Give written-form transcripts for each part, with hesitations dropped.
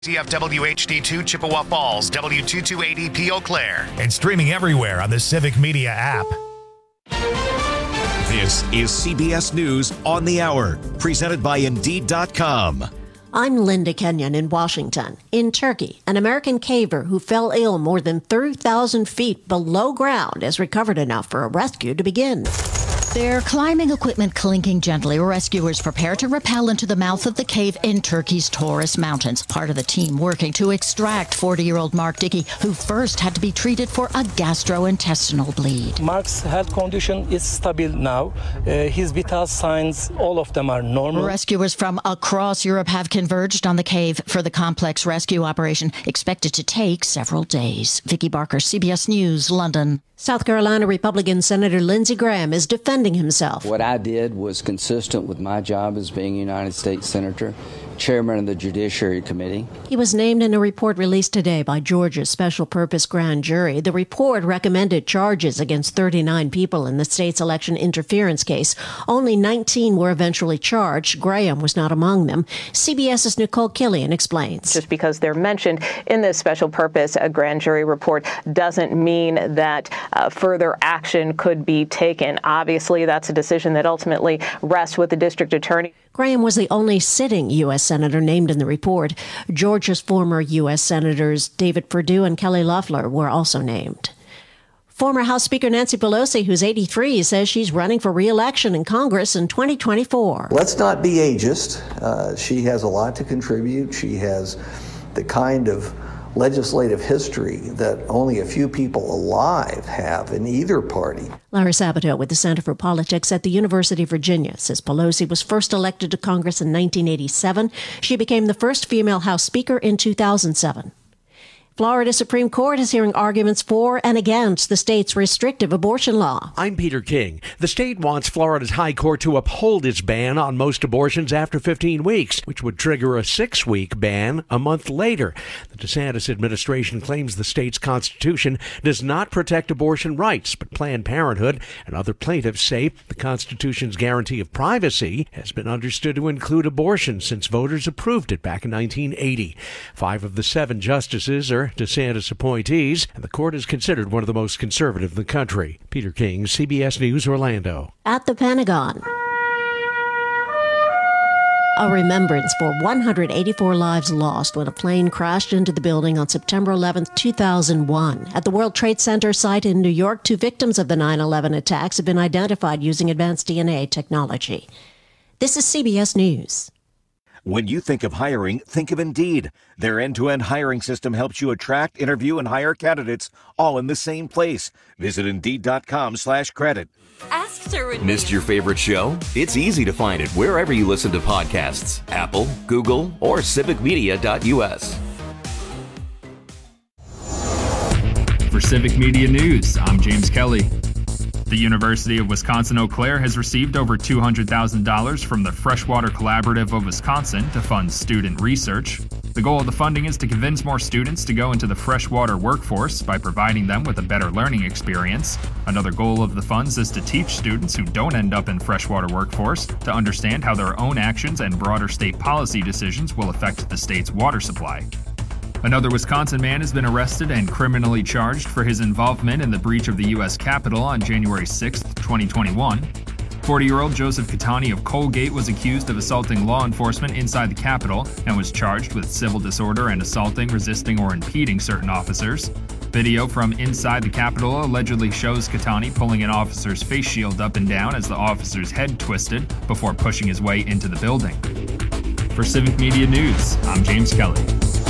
CFW HD2 Chippewa Falls, W228EP Eau Claire. And streaming everywhere on the Civic Media app. This is CBS News on the Hour, presented by Indeed.com. I'm Linda Kenyon in Washington. In Turkey, an American caver who fell ill more than 30,000 feet below ground has recovered enough for a rescue to begin. Their climbing equipment clinking gently, rescuers prepare to rappel into the mouth of the cave in Turkey's Taurus Mountains. Part of the team working to extract 40-year-old Mark Dickey, who first had to be treated for a gastrointestinal bleed. Mark's health condition is stable now. His vital signs, all of them are normal. Rescuers from across Europe have converged on the cave for the complex rescue operation, expected to take several days. Vicky Barker, CBS News, London. South Carolina Republican Senator Lindsey Graham is defending himself. What I did was consistent with my job as being a United States Senator, chairman of the Judiciary Committee. He was named in a report released today by Georgia's Special Purpose Grand Jury. The report recommended charges against 39 people in the state's election interference case. Only 19 were eventually charged. Graham was not among them. CBS's Nicole Killian explains. Just because they're mentioned in this Special Purpose Grand Jury report doesn't mean that further action could be taken. Obviously, that's a decision that ultimately rests with the district attorney. Graham was the only sitting U.S. senator named in the report. Georgia's former U.S. senators David Perdue and Kelly Loeffler were also named. Former House Speaker Nancy Pelosi, who's 83, says she's running for re-election in Congress in 2024. Let's not be ageist. She has a lot to contribute. She has the kind of legislative history that only a few people alive have in either party. Larry Sabato with the Center for Politics at the University of Virginia says Pelosi was first elected to Congress in 1987. She became the first female House Speaker in 2007. Florida Supreme Court is hearing arguments for and against the state's restrictive abortion law. I'm Peter King. The state wants Florida's High Court to uphold its ban on most abortions after 15 weeks, which would trigger a 6-week ban a month later. The DeSantis administration claims the state's constitution does not protect abortion rights, but Planned Parenthood and other plaintiffs say the Constitution's guarantee of privacy has been understood to include abortion since voters approved it back in 1980. 5 of the 7 justices are DeSantis appointees, and the court is considered one of the most conservative in the country. Peter King, CBS News, Orlando. At the Pentagon, a remembrance for 184 lives lost when a plane crashed into the building on September 11, 2001. At the World Trade Center site in New York, 2 victims of the 9/11 attacks have been identified using advanced DNA technology. This is CBS News. When you think of hiring, think of Indeed. Their end-to-end hiring system helps you attract, interview, and hire candidates all in the same place. Visit Indeed.com/credit. Missed your favorite show? It's easy to find it wherever you listen to podcasts. Apple, Google, or civicmedia.us. For Civic Media News, I'm James Kelly. The University of Wisconsin-Eau Claire has received over $200,000 from the Freshwater Collaborative of Wisconsin to fund student research. The goal of the funding is to convince more students to go into the freshwater workforce by providing them with a better learning experience. Another goal of the funds is to teach students who don't end up in freshwater workforce to understand how their own actions and broader state policy decisions will affect the state's water supply. Another Wisconsin man has been arrested and criminally charged for his involvement in the breach of the U.S. Capitol on January 6, 2021. 40-year-old Joseph Catani of Colgate was accused of assaulting law enforcement inside the Capitol and was charged with civil disorder and assaulting, resisting, or impeding certain officers. Video from inside the Capitol allegedly shows Catani pulling an officer's face shield up and down as the officer's head twisted before pushing his way into the building. For Civic Media News, I'm James Kelly.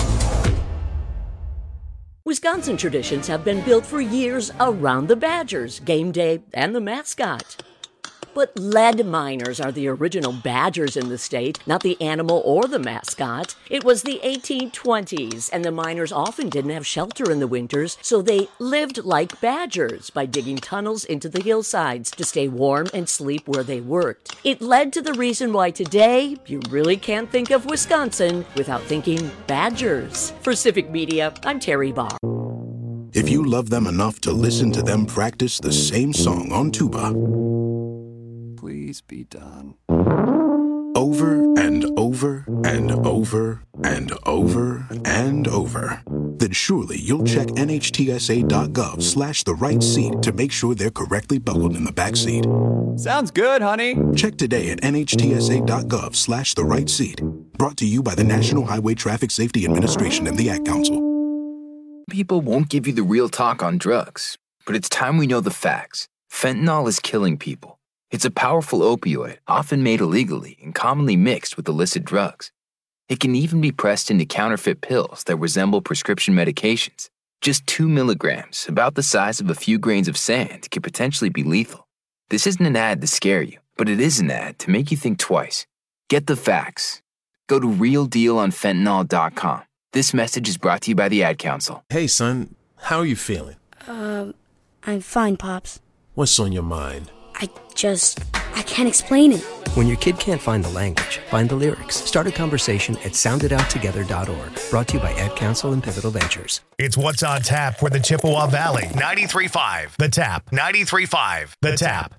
Wisconsin traditions have been built for years around the Badgers, game day, and the mascot. But lead miners are the original Badgers in the state, not the animal or the mascot. It was the 1820s, and the miners often didn't have shelter in the winters, so they lived like badgers by digging tunnels into the hillsides to stay warm and sleep where they worked. It led to the reason why today you really can't think of Wisconsin without thinking Badgers. For Civic Media, I'm Terry Barr. If you love them enough to listen to them practice the same song on tuba, please be done. over and over over and over and over and over, then surely you'll check NHTSA.gov/the right seat to make sure they're correctly buckled in the back seat. Sounds good, honey. Check today at NHTSA.gov/the right seat. Brought to you by the National Highway Traffic Safety Administration and the Ad Council. People won't give you the real talk on drugs, but it's time we know the facts. Fentanyl is killing people. It's a powerful opioid, often made illegally and commonly mixed with illicit drugs. It can even be pressed into counterfeit pills that resemble prescription medications. Just 2 milligrams, about the size of a few grains of sand, could potentially be lethal. This isn't an ad to scare you, but it is an ad to make you think twice. Get the facts. Go to realdealonfentanyl.com. This message is brought to you by the Ad Council. Hey, son, how are you feeling? I'm fine, Pops. What's on your mind? I can't explain it. When your kid can't find the language, find the lyrics. Start a conversation at soundedouttogether.org. Brought to you by Ad Council and Pivotal Ventures. It's What's on Tap for the Chippewa Valley. 93.5 The Tap. 93.5 The Tap.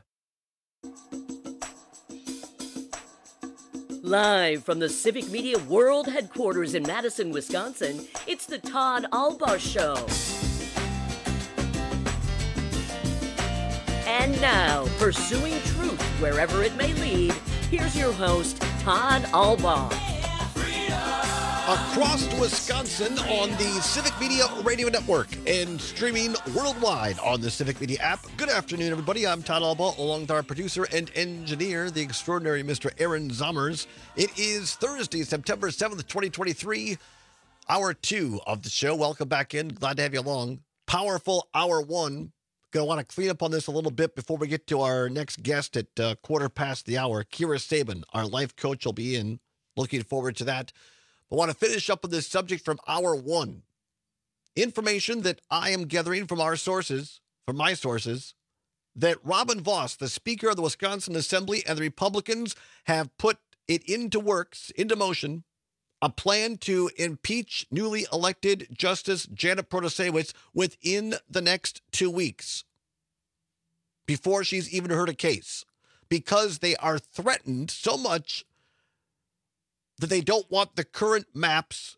Live from the Civic Media World Headquarters in Madison, Wisconsin, it's the Todd Alba Show. And now, pursuing truth wherever it may lead, here's your host, Todd Alba. Across Wisconsin on the Civic Media Radio Network and streaming worldwide on the Civic Media app. Good afternoon, everybody. I'm Todd Alba, along with our producer and engineer, the extraordinary Mr. Aaron Zommers. It is Thursday, September 7th, 2023, hour 2 of the show. Welcome back in. Glad to have you along. Powerful hour 1. Going to want to clean up on this a little bit before we get to our next guest at quarter past the hour. Kira Sabin, our life coach, will be in. Looking forward to that. I want to finish up with this subject from hour 1. Information that I am gathering from our sources, from my sources, that Robin Vos, the Speaker of the Wisconsin Assembly, and the Republicans have put it into motion, a plan to impeach newly elected Justice Janet Protasiewicz within the next 2 weeks, before she's even heard a case, because they are threatened so much that they don't want the current maps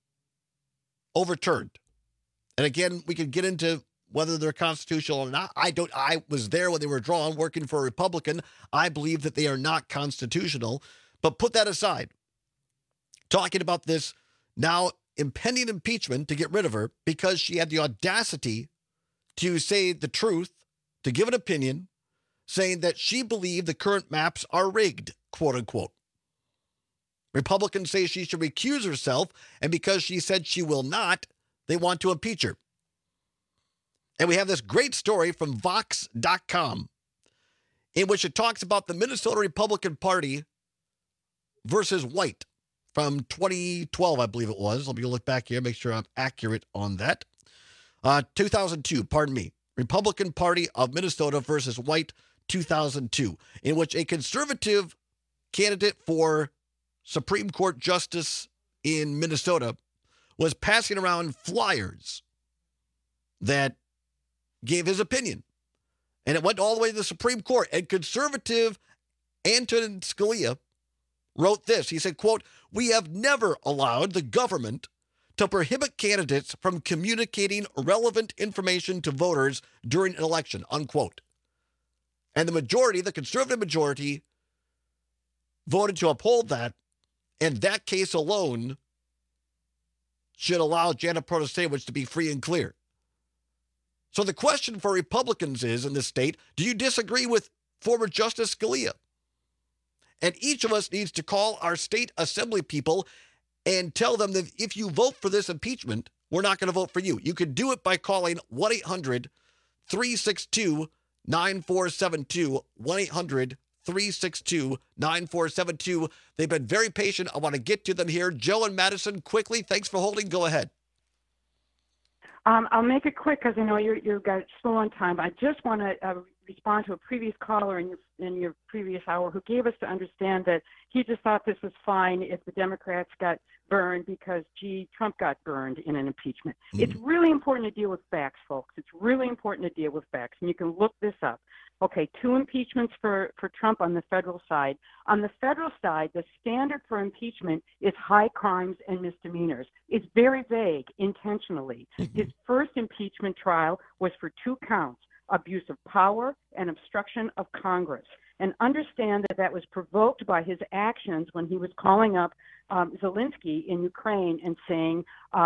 overturned. And again, we could get into whether they're constitutional or not. I was there when they were drawn, working for a Republican. I believe that they are not constitutional. But put that aside. Talking about this now impending impeachment to get rid of her because she had the audacity to say the truth, to give an opinion, saying that she believed the current maps are rigged, quote unquote. Republicans say she should recuse herself, and because she said she will not, they want to impeach her. And we have this great story from Vox.com in which it talks about the Minnesota Republican Party versus White from 2012, I believe it was. Let me look back here, make sure I'm accurate on that. 2002, pardon me. Republican Party of Minnesota versus White, 2002, in which a conservative candidate for Supreme Court Justice in Minnesota was passing around flyers that gave his opinion. And it went all the way to the Supreme Court. And conservative Antonin Scalia wrote this. He said, quote, "We have never allowed the government to prohibit candidates from communicating relevant information to voters during an election," unquote. And the majority, the conservative majority, voted to uphold that. And that case alone should allow Janet Protasiewicz to be free and clear. So the question for Republicans is, in this state, do you disagree with former Justice Scalia? And each of us needs to call our state assembly people and tell them that if you vote for this impeachment, we're not going to vote for you. You can do it by calling 1-800-362-9472, 1-800-362-9472. They've been very patient. I want to get to them here. Joe and Madison, quickly, thanks for holding. Go ahead. I'll make it quick because I know you've got slow on time. I just want to respond to a previous caller in your previous hour who gave us to understand that he just thought this was fine if the Democrats got burned because, Trump got burned in an impeachment. It's really important to deal with facts, folks. It's really important to deal with facts, and you can look this up. Okay, 2 impeachments for Trump on the federal side. On the federal side, the standard for impeachment is high crimes and misdemeanors. It's very vague intentionally. His first impeachment trial was for 2 counts, abuse of power and obstruction of Congress. And understand that was provoked by his actions when he was calling up Zelensky in Ukraine and saying,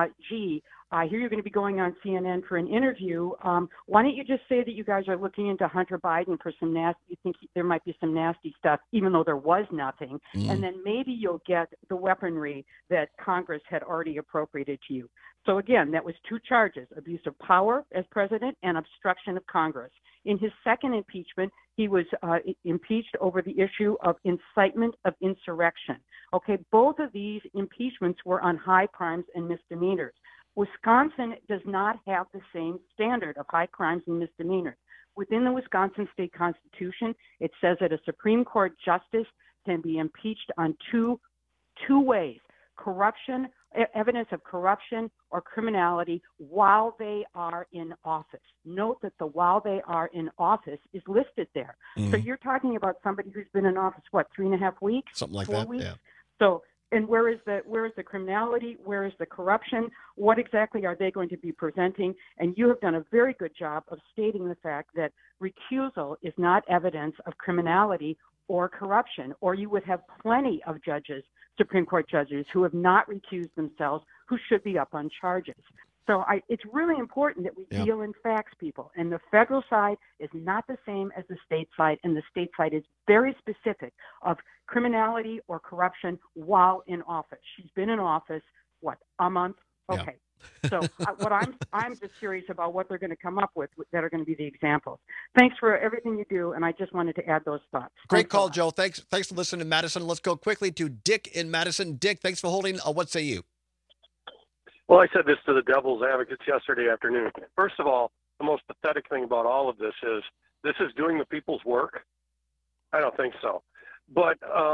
I hear you're going to be going on CNN for an interview. Why don't you just say that you guys are looking into Hunter Biden for some you think there might be some nasty stuff, even though there was nothing. And then maybe you'll get the weaponry that Congress had already appropriated to you. So again, that was 2 charges, abuse of power as president and obstruction of Congress. In his second impeachment, he was impeached over the issue of incitement of insurrection. Okay, both of these impeachments were on high crimes and misdemeanors. Wisconsin does not have the same standard of high crimes and misdemeanors. Within the Wisconsin state constitution, it says that a Supreme Court justice can be impeached on two ways: corruption, evidence of corruption or criminality while they are in office. Note that the while they are in office is listed there. So you're talking about somebody who's been in office, 3.5 weeks? Something like 4 that, weeks? yeah. So, and where is the criminality? Where is the corruption? What exactly are they going to be presenting? And you have done a very good job of stating the fact that recusal is not evidence of criminality or corruption, or you would have plenty of judges, Supreme Court judges, who have not recused themselves, who should be up on charges. So it's really important that we deal in facts, people. And the federal side is not the same as the state side, and the state side is very specific of criminality or corruption while in office. She's been in office, a month? Okay. So what I'm just curious about what they're going to come up with that are going to be the examples. Thanks for everything you do, and I just wanted to add those thoughts. Great call, Joe. Thanks for listening to Madison. Let's go quickly to Dick in Madison. Dick, thanks for holding. What say you? Well, I said this to the Devil's Advocates yesterday afternoon. First of all, the most pathetic thing about all of this is doing the people's work. I don't think so. But,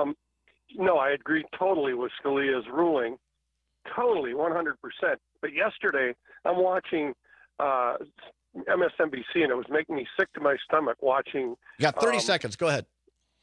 no, I agree totally with Scalia's ruling. Totally, 100%. But yesterday, I'm watching MSNBC, and it was making me sick to my stomach watching. You got 30 seconds. Go ahead.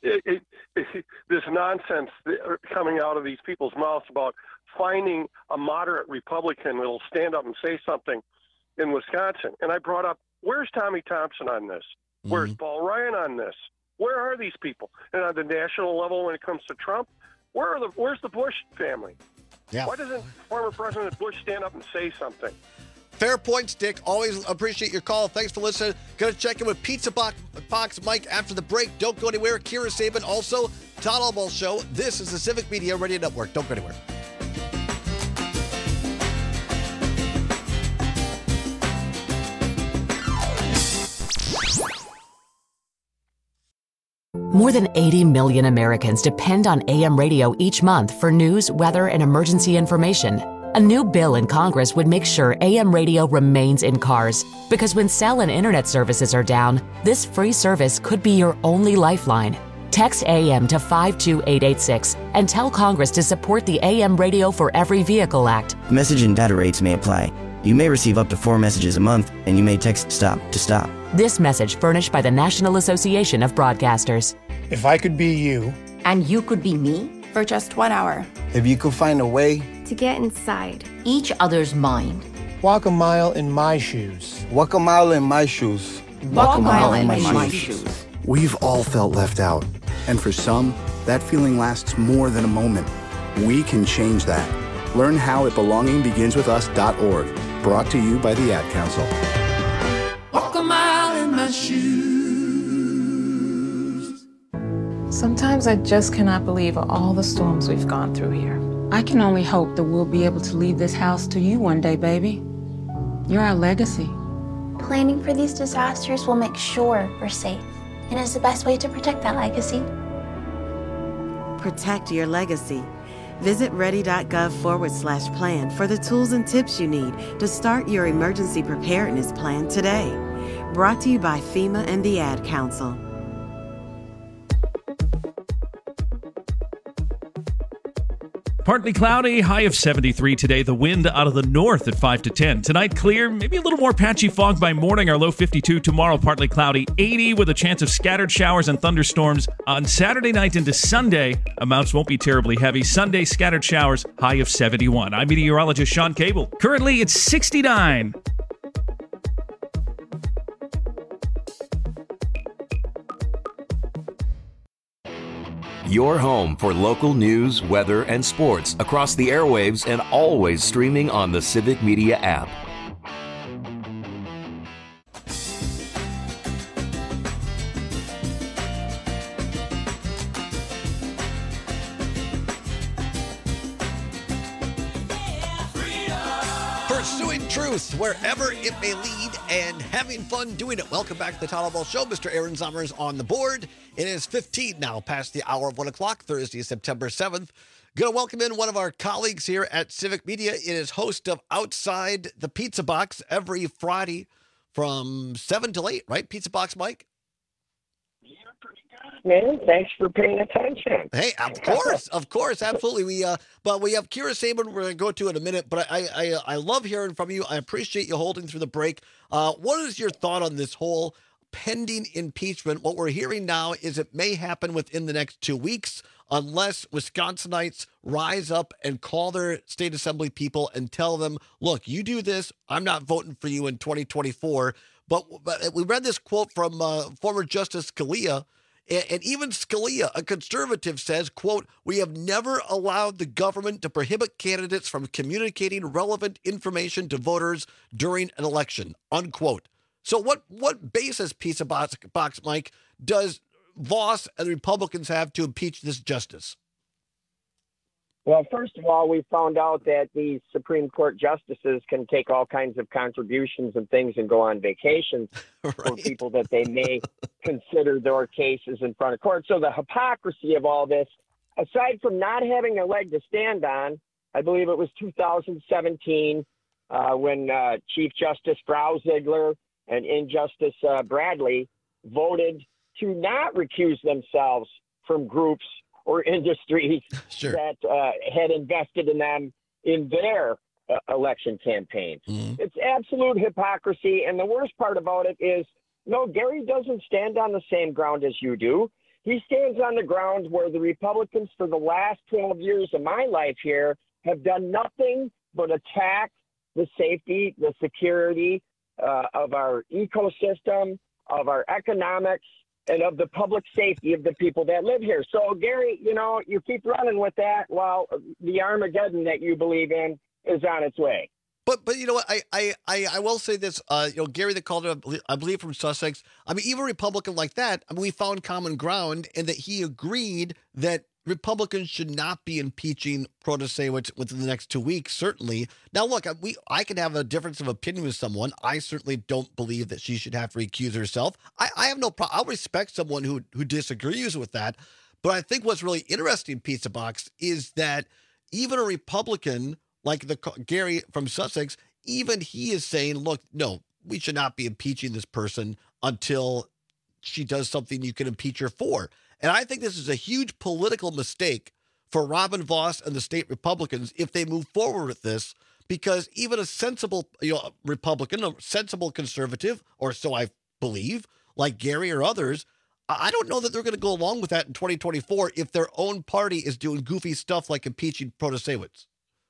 This nonsense coming out of these people's mouths about finding a moderate Republican that'll stand up and say something in Wisconsin. And I brought up, where's Tommy Thompson on this? Where's Paul Ryan on this? Where are these people? And on the national level, when it comes to Trump, where's the Bush family? Yeah. Why doesn't former President Bush stand up and say something? Fair points, Dick. Always appreciate your call. Thanks for listening. Going to check in with Pizza Box Mike after the break. Don't go anywhere. Kira Sabin, also Todd Albaugh Show. This is the Civic Media Radio Network. Don't go anywhere. More than 80 million Americans depend on AM radio each month for news, weather, and emergency information. A new bill in Congress would make sure AM radio remains in cars, because when cell and internet services are down, this free service could be your only lifeline. Text AM to 52886 and tell Congress to support the AM Radio for Every Vehicle Act. Message and data rates may apply. You may receive up to 4 messages a month, and you may text STOP to stop. This message furnished by the National Association of Broadcasters. If I could be you. And you could be me? For just 1 hour. If you could find a way. To get inside each other's mind. Walk a mile in my shoes. Walk a mile in my shoes. Walk a mile in my shoes. We've all felt left out. And for some, that feeling lasts more than a moment. We can change that. Learn how at belongingbeginswithus.org. Brought to you by the Ad Council. Walk a mile in my shoes. Sometimes I just cannot believe all the storms we've gone through here. I can only hope that we'll be able to leave this house to you one day, baby. You're our legacy. Planning for these disasters will make sure we're safe, and is the best way to protect that legacy. Protect your legacy. Visit ready.gov/plan for the tools and tips you need to start your emergency preparedness plan today. Brought to you by FEMA and the Ad Council. Partly cloudy, high of 73 today. The wind out of the north at 5 to 10. Tonight, clear, maybe a little more patchy fog by morning. Our low 52. Tomorrow, partly cloudy, 80 with a chance of scattered showers and thunderstorms. On Saturday night into Sunday, amounts won't be terribly heavy. Sunday, scattered showers, high of 71. I'm meteorologist Sean Cable. Currently, it's 69. Your home for local news, weather, and sports across the airwaves and always streaming on the Civic Media app. Pursuing truth wherever it may lead and having fun doing it. Welcome back to the Tyler Ball Show. Mr. Aaron Zommers on the board. It is 15 now past the hour of 1 o'clock, Thursday, September 7th. Going to welcome in one of our colleagues here at Civic Media. It is host of Outside the Pizza Box every Friday from 7 till 8, right? Pizza Box Mike? Man, thanks for paying attention. Hey, of course, absolutely. But we have Kira Saban we're going to go to in a minute, but I love hearing from you. I appreciate you holding through the break. What is your thought on this whole pending impeachment? What we're hearing now is it may happen within the next 2 weeks unless Wisconsinites rise up and call their state assembly people and tell them, look, you do this, I'm not voting for you in 2024. But we read this quote from former Justice Scalia. And even Scalia, a conservative, says, quote, "We have never allowed the government to prohibit candidates from communicating relevant information to voters during an election," unquote. So what basis, Pizza Box, Mike, does Voss and the Republicans have to impeach this justice? Well, first of all, we found out that the Supreme Court justices can take all kinds of contributions and things and go on vacations for people that they may consider their cases in front of court. So the hypocrisy of all this, aside from not having a leg to stand on, I believe it was 2017 when Chief Justice Frau Ziegler and Justice Bradley voted to not recuse themselves from groups or industries that had invested in them in their election campaigns. Mm-hmm. It's absolute hypocrisy. And the worst part about it is, no, Gary doesn't stand on the same ground as you do. He stands on the ground where the Republicans for the last 12 years of my life here have done nothing but attack the safety, the security of our ecosystem, of our economics, and of the public safety of the people that live here. So, Gary, you keep running with that while the Armageddon that you believe in is on its way. But you know what? I will say this. Gary, that called it, I believe, from Sussex. I mean, even a Republican like that, we found common ground in that he agreed that Republicans should not be impeaching Protasewicz within the next 2 weeks, certainly. Now, look, I can have a difference of opinion with someone. I certainly don't believe that she should have to recuse herself. I have no problem. I'll respect someone who disagrees with that. But I think what's really interesting, Pizza Box, is that even a Republican like Gary from Sussex, even he is saying, look, no, we should not be impeaching this person until she does something you can impeach her for. And I think this is a huge political mistake for Robin Voss and the state Republicans if they move forward with this, because even a sensible Republican, a sensible conservative, or so I believe, like Gary or others, I don't know that they're going to go along with that in 2024 if their own party is doing goofy stuff like impeaching Protasewicz.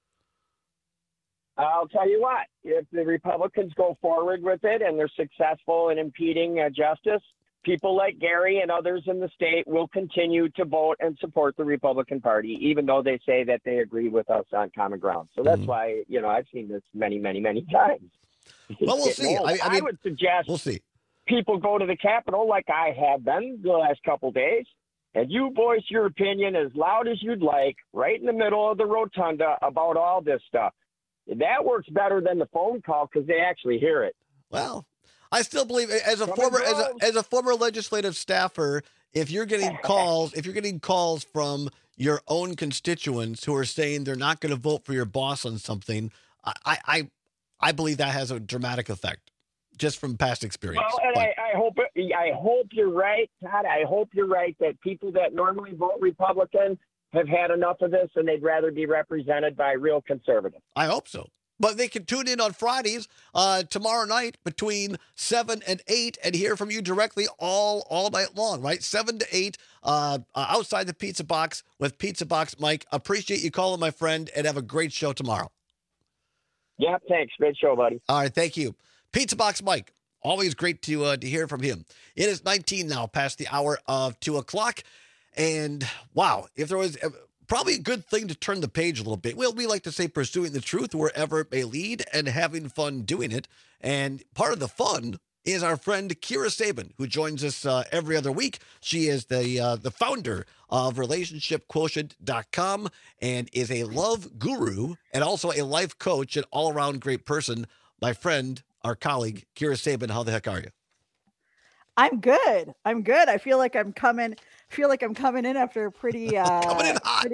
I'll tell you what, if the Republicans go forward with it and they're successful in impeding justice, people like Gary and others in the state will continue to vote and support the Republican Party, even though they say that they agree with us on common ground. So that's why, I've seen this many, many, many times. Well, we'll see. I would suggest people go to the Capitol like I have been the last couple of days, and you voice your opinion as loud as you'd like, right in the middle of the rotunda about all this stuff. That works better than the phone call because they actually hear it. Well, I still believe, as a former legislative staffer, if you're getting calls from your own constituents who are saying they're not going to vote for your boss on something, I believe that has a dramatic effect, just from past experience. Well, and I hope you're right, Todd. I hope you're right that people that normally vote Republican have had enough of this and they'd rather be represented by real conservatives. I hope so. But they can tune in on Fridays tomorrow night between 7 and 8 and hear from you directly all night long, right? 7 to 8 outside the Pizza Box with Pizza Box Mike. Appreciate you calling, my friend, and have a great show tomorrow. Yeah, thanks. Great show, buddy. All right, thank you. Pizza Box Mike. Always great to hear from him. It is 19 now, past the hour of 2 o'clock. And wow, if there was probably a good thing to turn the page a little bit. Well, we like to say pursuing the truth wherever it may lead and having fun doing it. And part of the fun is our friend Kira Sabin, who joins us every other week. She is the founder of RelationshipQuotient.com and is a love guru and also a life coach and all-around great person. My friend, our colleague, Kira Sabin, how the heck are you? I'm good. I feel like I'm coming in after a pretty coming in hot.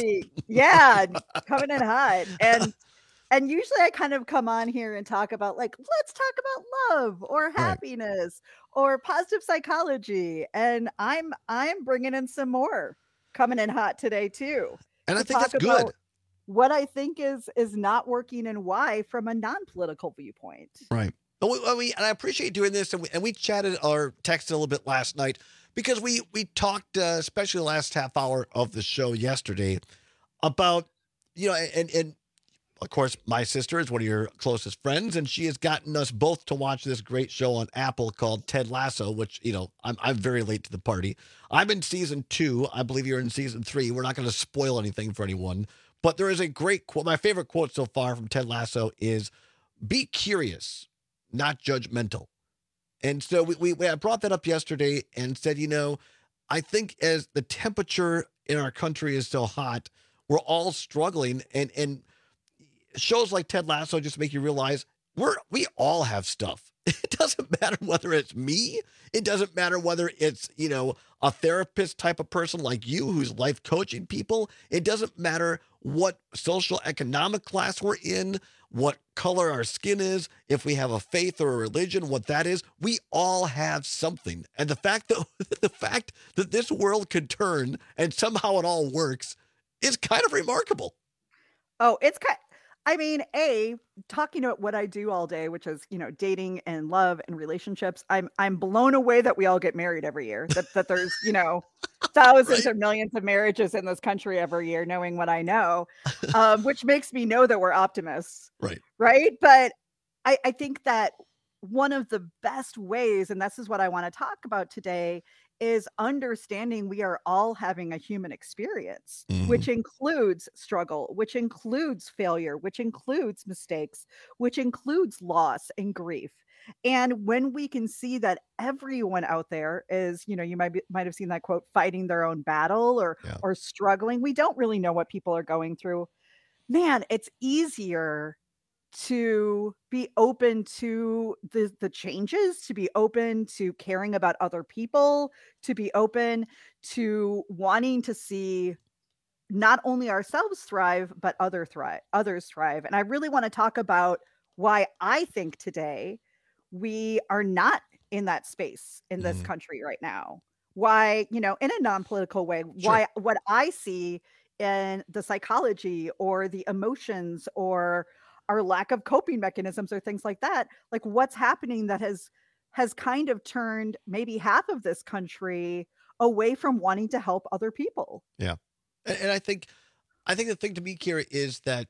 Coming in hot. And usually I kind of come on here and talk about let's talk about love or happiness or positive psychology. And I'm bringing in some more coming in hot today too. And I think that's good. What I think is not working and why from a non-political viewpoint. Right. And I appreciate doing this, and we chatted or texted a little bit last night because we talked, especially the last half hour of the show yesterday, about, and of course, my sister is one of your closest friends, and she has gotten us both to watch this great show on Apple called Ted Lasso, which, I'm very late to the party. I'm in season 2. I believe you're in season 3. We're not going to spoil anything for anyone, but there is a great quote. My favorite quote so far from Ted Lasso is, "Be curious, not judgmental." And so I brought that up yesterday and said, I think as the temperature in our country is so hot, we're all struggling. And shows like Ted Lasso just make you realize we all have stuff. It doesn't matter whether it's me. It doesn't matter whether it's, a therapist type of person like you who's life coaching people. It doesn't matter what social economic class we're in, what color our skin is, if we have a faith or a religion, what that is. We all have something. And the fact that this world could turn and somehow it all works is kind of remarkable. Oh, talking about what I do all day, which is, dating and love and relationships. I'm blown away that we all get married every year, that there's, thousands or millions of marriages in this country every year, knowing what I know, which makes me know that we're optimists. Right. Right. But I think that one of the best ways, and this is what I want to talk about today, is understanding we are all having a human experience, which includes struggle, which includes failure, which includes mistakes, which includes loss and grief. And when we can see that everyone out there is, you might have seen that quote, fighting their own battle or struggling. We don't really know what people are going through. Man, it's easier to be open to the changes, to be open to caring about other people, to be open to wanting to see not only ourselves thrive, but others thrive. And I really want to talk about why I think today we are not in that space in this country right now. Why, in a non-political way, why what I see in the psychology or the emotions or our lack of coping mechanisms or things like that, like what's happening that has kind of turned maybe half of this country away from wanting to help other people. Yeah. And I think the thing to be curious is that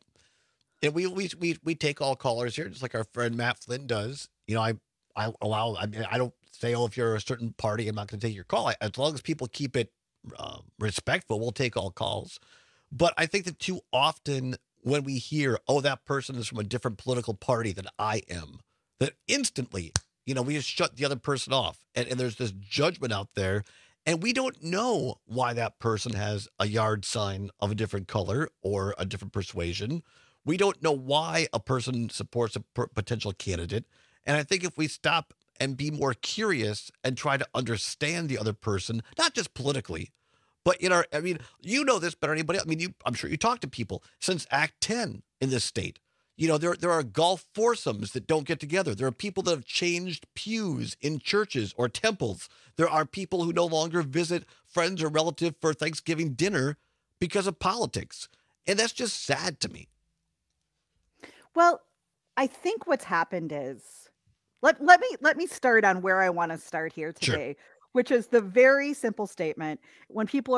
we take all callers here, just like our friend Matt Flynn does. I don't say, if you're a certain party, I'm not going to take your call. As long as people keep it respectful, we'll take all calls. But I think that too often when we hear, that person is from a different political party than I am, that instantly, we just shut the other person off. And there's this judgment out there, and we don't know why that person has a yard sign of a different color or a different persuasion. We don't know why a person supports a potential candidate. And I think if we stop and be more curious and try to understand the other person, not just politically, but you know this better than anybody else. I'm sure you talk to people since Act 10 in this state. There are golf foursomes that don't get together. There are people that have changed pews in churches or temples. There are people who no longer visit friends or relatives for Thanksgiving dinner because of politics. And that's just sad to me. Well, I think what's happened is let me start on where I want to start here today, which is the very simple statement. When people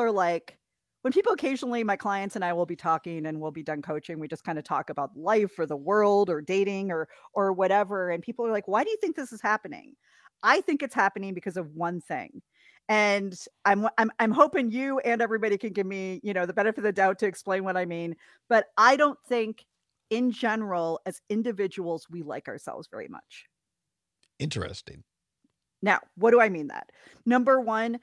occasionally, my clients and I will be talking and we'll be done coaching, we just kind of talk about life or the world or dating or whatever. And people are like, why do you think this is happening? I think it's happening because of one thing. And I'm hoping you and everybody can give me, the benefit of the doubt to explain what I mean. But I don't think in general, as individuals, we like ourselves very much. Interesting. Now, what do I mean that? Number one,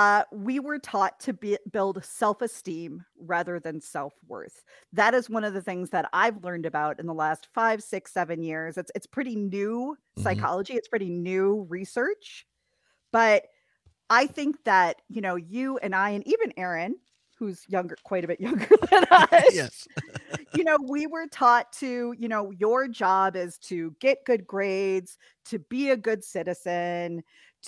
we were taught to build self-esteem rather than self-worth. That is one of the things that I've learned about in the last 5, 6, 7 years. It's pretty new psychology. It's pretty new research. But I think that, you and I, and even Aaron, who's quite a bit younger than us. Yes. We were taught to, your job is to get good grades, to be a good citizen,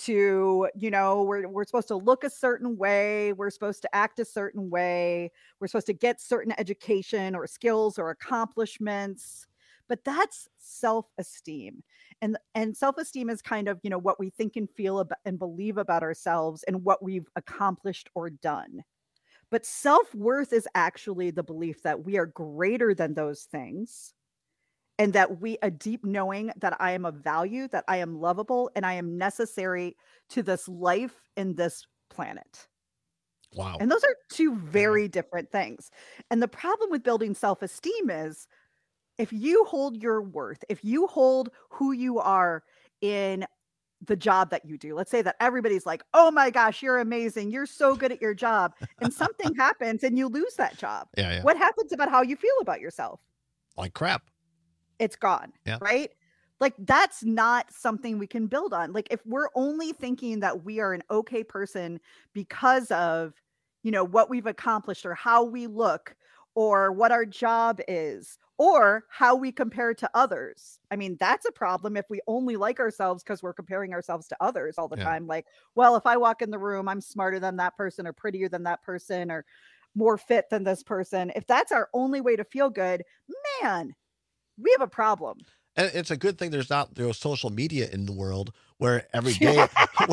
to, we're supposed to look a certain way. We're supposed to act a certain way. We're supposed to get certain education or skills or accomplishments. But that's self-esteem. And self-esteem is kind of, what we think and feel about and believe about ourselves and what we've accomplished or done. But self-worth is actually the belief that we are greater than those things and that a deep knowing that I am of value, that I am lovable, and I am necessary to this life and this planet. Wow. And those are two very different things. And the problem with building self-esteem is if you hold your worth, if you hold who you are in the job that you do, let's say that everybody's like, oh my gosh, you're amazing, you're so good at your job, and something happens and you lose that job. Yeah. What happens about how you feel about yourself? Like crap. It's gone. Yeah. Right? Like that's not something we can build on. Like if we're only thinking that we are an okay person because of, what we've accomplished or how we look or what our job is or how we compare to others. I mean, that's a problem if we only like ourselves because we're comparing ourselves to others all the time. Like, well, if I walk in the room, I'm smarter than that person or prettier than that person or more fit than this person. If that's our only way to feel good, man, we have a problem. And it's a good thing there's social media in the world where every day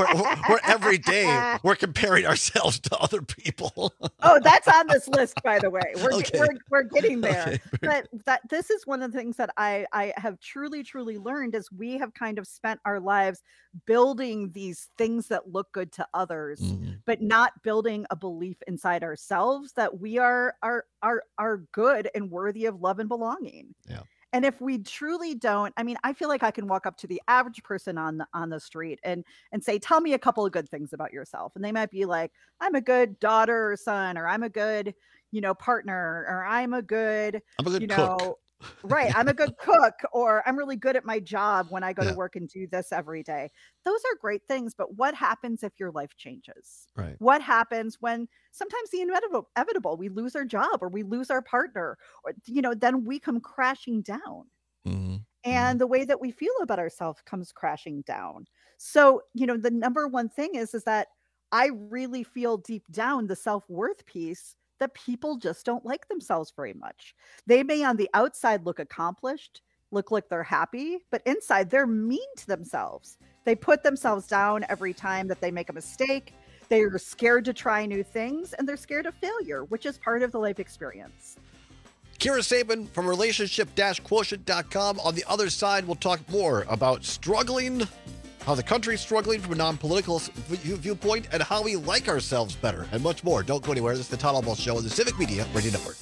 we're comparing ourselves to other people. Oh, that's on this list, by the way. We're getting there. Okay. But this is one of the things that I have truly, truly learned is we have kind of spent our lives building these things that look good to others, but not building a belief inside ourselves that we are good and worthy of love and belonging. Yeah. And if we truly don't, I mean, I feel like I can walk up to the average person on the street and say, tell me a couple of good things about yourself. And they might be like, I'm a good daughter or son, or I'm a good, partner, or I'm a good cook. Right. I'm a good cook, or I'm really good at my job when I go to work and do this every day. Those are great things. But what happens if your life changes? Right. What happens when sometimes the inevitable, we lose our job or we lose our partner, or, then we come crashing down. And the way that we feel about ourselves comes crashing down. So, the number one thing is that I really feel deep down the self-worth piece that people just don't like themselves very much. They may on the outside look accomplished, look like they're happy, but inside they're mean to themselves. They put themselves down every time that they make a mistake. They're scared to try new things, and they're scared of failure, which is part of the life experience. Kira Sabin from relationship-quotient.com. On the other side, we'll talk more about struggling, how the country's struggling from a non-political viewpoint, and how we like ourselves better, and much more. Don't go anywhere. This is the Todd Albaugh Show on the Civic Media Radio Network.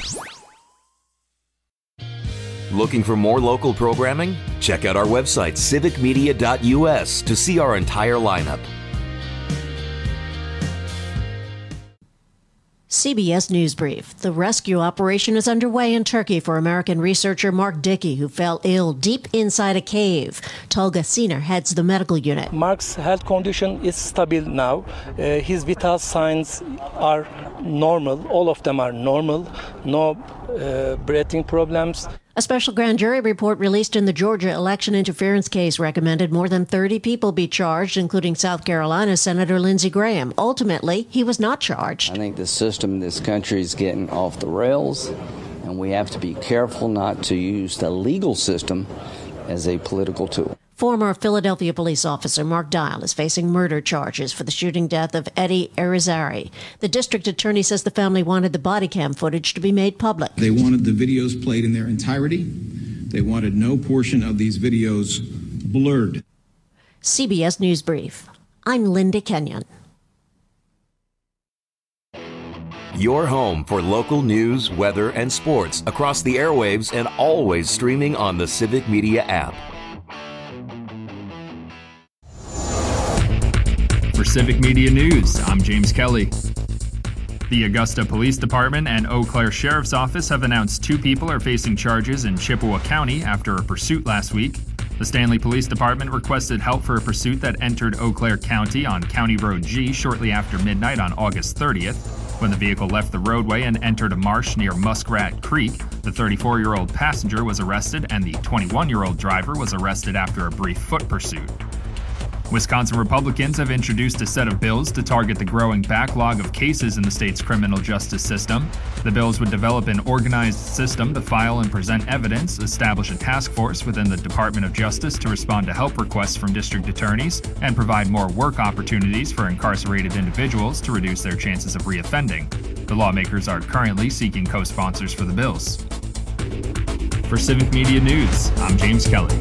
Looking for more local programming? Check out our website, civicmedia.us, to see our entire lineup. CBS News Brief. The rescue operation is underway in Turkey for American researcher Mark Dickey, who fell ill deep inside a cave. Tolga Siner heads the medical unit. Mark's health condition is stable now. His vital signs are normal. All of them are normal. No breathing problems. A special grand jury report released in the Georgia election interference case recommended more than 30 people be charged, including South Carolina Senator Lindsey Graham. Ultimately, he was not charged. I think the system in this country is getting off the rails, and we have to be careful not to use the legal system as a political tool. Former Philadelphia police officer Mark Dial is facing murder charges for the shooting death of Eddie Irizarry. The district attorney says the family wanted the body cam footage to be made public. They wanted the videos played in their entirety. They wanted no portion of these videos blurred. CBS News Brief. I'm Linda Kenyon. Your home for local news, weather, and sports across the airwaves and always streaming on the Civic Media app. For Civic Media News, I'm James Kelly. The Augusta Police Department and Eau Claire Sheriff's Office have announced 2 people are facing charges in Chippewa County after a pursuit last week. The Stanley Police Department requested help for a pursuit that entered Eau Claire County on County Road G shortly after midnight on August 30th. When the vehicle left the roadway and entered a marsh near Muskrat Creek, the 34-year-old passenger was arrested and the 21-year-old driver was arrested after a brief foot pursuit. Wisconsin Republicans have introduced a set of bills to target the growing backlog of cases in the state's criminal justice system. The bills would develop an organized system to file and present evidence, establish a task force within the Department of Justice to respond to help requests from district attorneys, and provide more work opportunities for incarcerated individuals to reduce their chances of reoffending. The lawmakers are currently seeking co-sponsors for the bills. For Civic Media News, I'm James Kelly.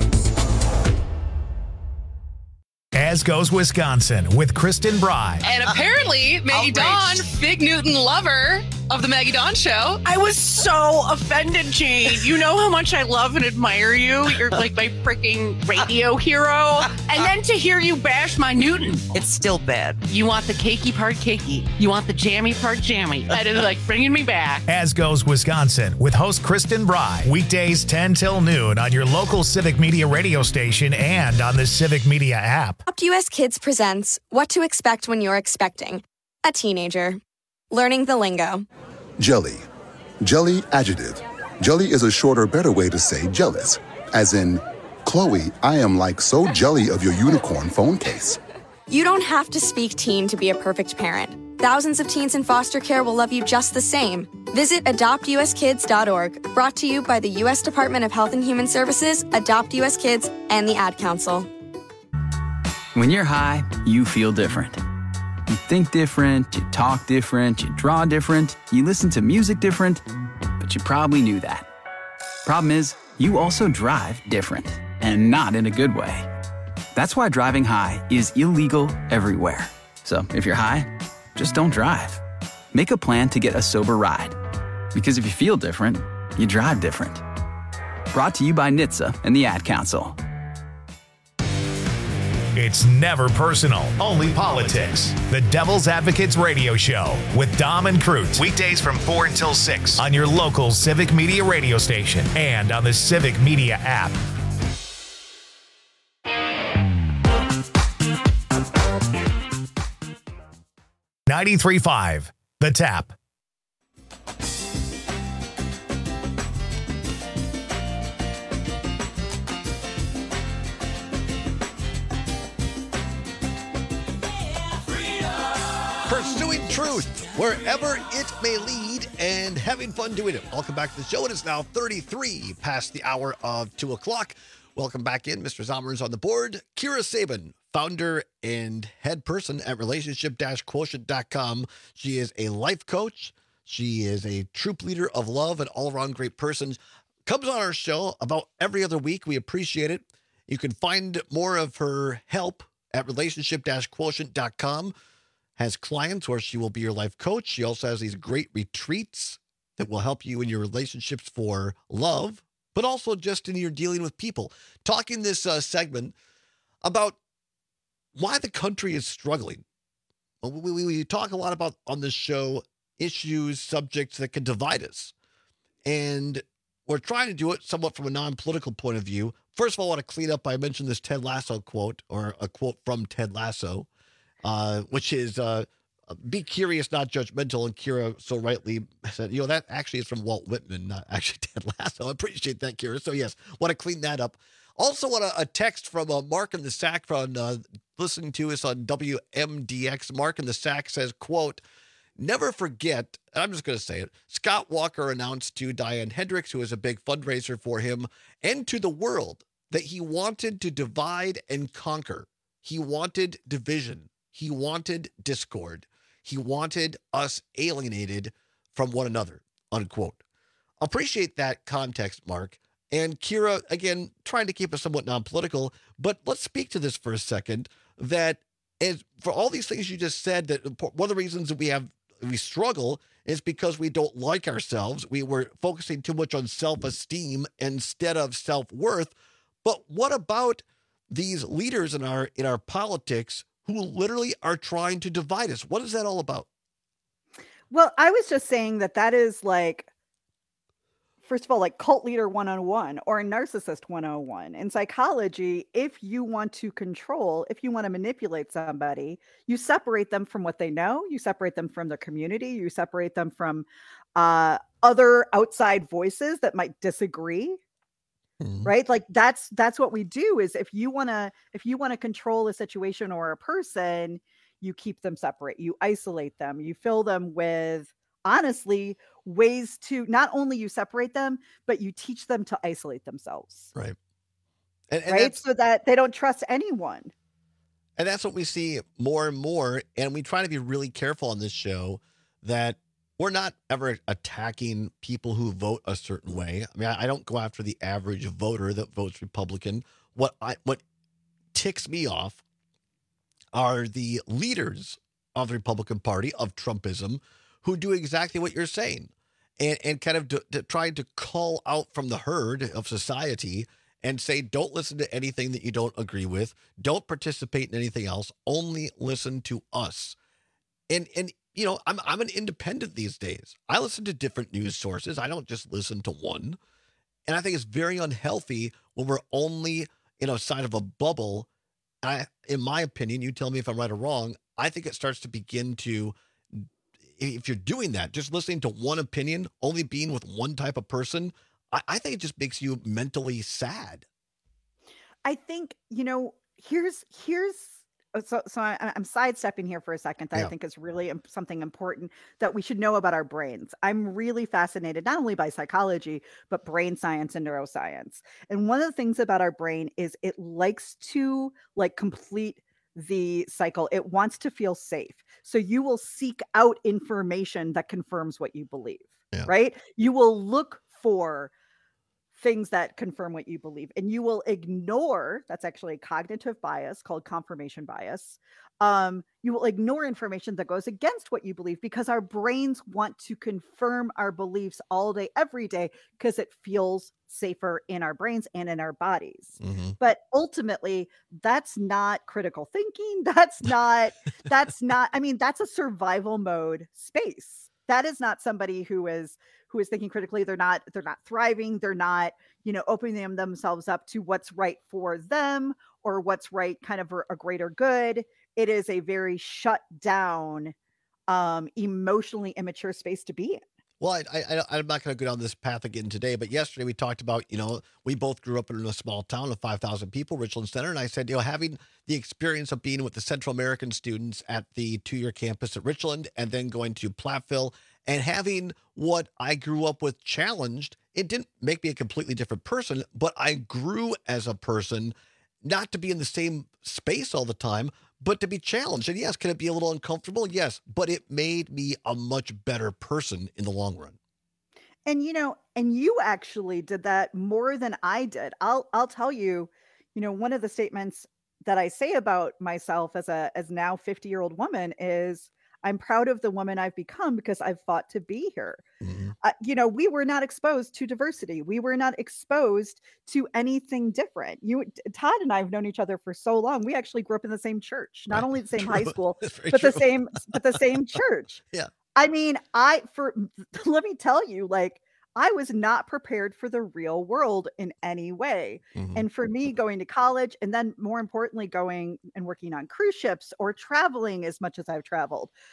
As Goes Wisconsin with Kristen Bry. And apparently, Maggie Dawn, Fig Newton lover of the Maggie Dawn Show. I was so offended, Jane. You know how much I love and admire you. You're like my freaking radio hero. And then to hear you bash my Newton, it's still bad. You want the cakey part cakey. You want the jammy part jammy. That is like bringing me back. As Goes Wisconsin with host Kristen Bry. Weekdays 10 till noon on your local Civic Media radio station and on the Civic Media app. Adopt US Kids presents What to Expect When You're Expecting a Teenager. Learning the lingo. Jelly. Jelly adjective. Jelly is a shorter, better way to say jealous. As in, Chloe, I am like so jelly of your unicorn phone case. You don't have to speak teen to be a perfect parent. Thousands of teens in foster care will love you just the same. Visit adoptuskids.org. Brought to you by the U.S. Department of Health and Human Services, Adopt US Kids, and the Ad Council. When you're high, you feel different. You think different, you talk different, you draw different, you listen to music different, but you probably knew that. Problem is, you also drive different, and not in a good way. That's why driving high is illegal everywhere. So if you're high, just don't drive. Make a plan to get a sober ride. Because if you feel different, you drive different. Brought to you by NHTSA and the Ad Council. It's never personal, only politics. The Devil's Advocates Radio Show with Dom and Crute. Weekdays from 4 until 6 on your local Civic Media radio station and on the Civic Media app. $93.5 The Tap. Pursuing truth wherever it may lead and having fun doing it. Welcome back to the show. It is now 33 past the hour of 2 o'clock. Welcome back in. Mr. Zomer's on the board. Kira Sabin, founder and head person at relationship-quotient.com. She is a life coach. She is a troop leader of love and all-around great person. Comes on our show about every other week. We appreciate it. You can find more of her help at relationship-quotient.com. Has clients where she will be your life coach. She also has these great retreats that will help you in your relationships for love, but also just in your dealing with people. Talking this segment about why the country is struggling. We talk a lot about on this show issues, subjects that can divide us. And we're trying to do it somewhat from a non-political point of view. First of all, I want to clean up. I mentioned this Ted Lasso quote, or a quote from Ted Lasso. Which is be curious, not judgmental. And Kira so rightly said, that actually is from Walt Whitman, not actually Ted Lasso. I appreciate that, Kira. So yes, want to clean that up. Also want a text from Mark in the Sack from listening to us on WMDX. Mark in the Sack says, quote, never forget, and I'm just going to say it, Scott Walker announced to Diane Hendricks, who is a big fundraiser for him, and to the world, that he wanted to divide and conquer. He wanted division. He wanted discord. He wanted us alienated from one another, unquote. Appreciate that context, Mark. And Kira, again, trying to keep it somewhat non-political, but let's speak to this for a second, that as for all these things you just said, that one of the reasons that we struggle is because we don't like ourselves. We were focusing too much on self-esteem instead of self-worth. But what about these leaders in our politics who literally are trying to divide us? What is that all about? Well, I was just saying that is like, first of all, like cult leader 101 or narcissist 101. In psychology, if you want to control, if you want to manipulate somebody, you separate them from what they know, you separate them from their community, you separate them from other outside voices that might disagree. Right? Like that's what we do. Is if you want to control a situation or a person, you keep them separate, you isolate them, you fill them with, honestly, ways to not only you separate them, but you teach them to isolate themselves. Right. Right. So that they don't trust anyone. And that's what we see more and more. And we try to be really careful on this show that we're not ever attacking people who vote a certain way. I mean, I don't go after the average voter that votes Republican. What ticks me off are the leaders of the Republican Party, of Trumpism, who do exactly what you're saying and kind of trying to call out from the herd of society and say, don't listen to anything that you don't agree with. Don't participate in anything else. Only listen to us. And I'm an independent these days. I listen to different news sources. I don't just listen to one. And I think it's very unhealthy when we're only side of a bubble. In my opinion, you tell me if I'm right or wrong, I think it starts to begin to, if you're doing that, just listening to one opinion, only being with one type of person, I think it just makes you mentally sad. I think, here's so I'm sidestepping here for a second that I think is really something important that we should know about our brains. I'm really fascinated not only by psychology, but brain science and neuroscience. And one of the things about our brain is it likes to complete the cycle. It wants to feel safe. So you will seek out information that confirms what you believe, right? You will look for things that confirm what you believe, and you will ignore, that's actually a cognitive bias called confirmation bias. You will ignore information that goes against what you believe because our brains want to confirm our beliefs all day, every day, because it feels safer in our brains and in our bodies. But ultimately, that's not critical thinking. That's not, I mean, that's a survival mode space. That is not somebody who is thinking critically. They're not thriving. They're not, opening themselves up to what's right for them or what's right kind of for a greater good. It is a very shut down, emotionally immature space to be in. Well, I'm not going to go down this path again today, but yesterday we talked about, we both grew up in a small town of 5,000 people, Richland Center. And I said, having the experience of being with the Central American students at the 2-year campus at Richland and then going to Platteville and having what I grew up with challenged, it didn't make me a completely different person, but I grew as a person, not to be in the same space all the time, but to be challenged. And yes, can it be a little uncomfortable? Yes, but it made me a much better person in the long run. And, and you actually did that more than I did. I'll tell you, one of the statements that I say about myself as now 50-year-old woman is, I'm proud of the woman I've become because I've fought to be here. We were not exposed to diversity. We were not exposed to anything different. Todd and I have known each other for so long. We actually grew up in the same church, not only the same high school, but the same church. Yeah. I mean, let me tell you, I was not prepared for the real world in any way. And for me, going to college and then more importantly, going and working on cruise ships or traveling as much as I've traveled,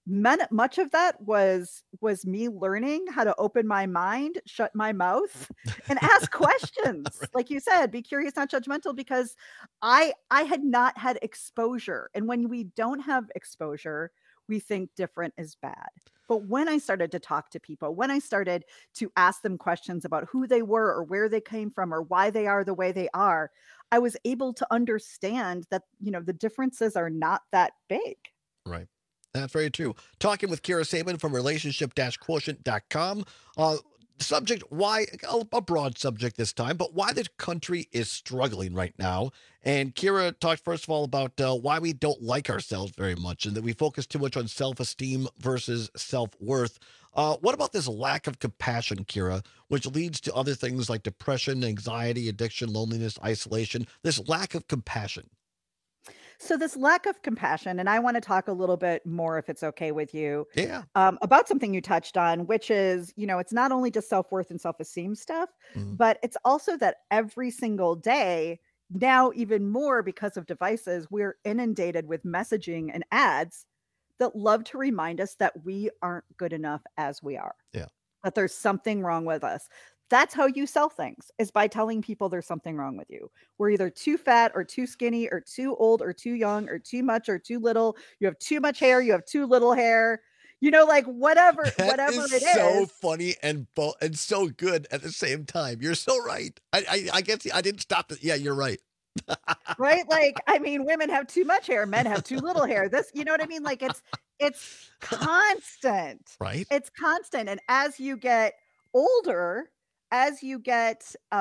much of that was me learning how to open my mind, shut my mouth, and ask questions. Right. Like you said, be curious, not judgmental, because I had not had exposure. And when we don't have exposure, we think different is bad. But when I started to talk to people, when I started to ask them questions about who they were or where they came from or why they are the way they are, I was able to understand that, the differences are not that big. Right. That's very true. Talking with Kira Saban from relationship-quotient.com. Subject, why, a broad subject this time, but why the country is struggling right now. And Kira talked, first of all, about why we don't like ourselves very much and that we focus too much on self-esteem versus self-worth. What about this lack of compassion, Kira, which leads to other things like depression, anxiety, addiction, loneliness, isolation, this lack of compassion? So this lack of compassion, and I want to talk a little bit more, if it's okay with you, Yeah. about something you touched on, which is, it's not only just self-worth and self-esteem stuff, but it's also that every single day, now even more because of devices, we're inundated with messaging and ads that love to remind us that we aren't good enough as we are. Yeah. That there's something wrong with us. That's how you sell things, is by telling people there's something wrong with you. We're either too fat or too skinny or too old or too young or too much or too little. You have too much hair. You have too little hair. Like whatever it is. So funny and so good at the same time. You're so right. I guess I didn't stop it. Yeah, you're right. Right? Like, women have too much hair. Men have too little hair. This, you know what I mean? Like it's constant. Right. It's constant. And as you get older, as you get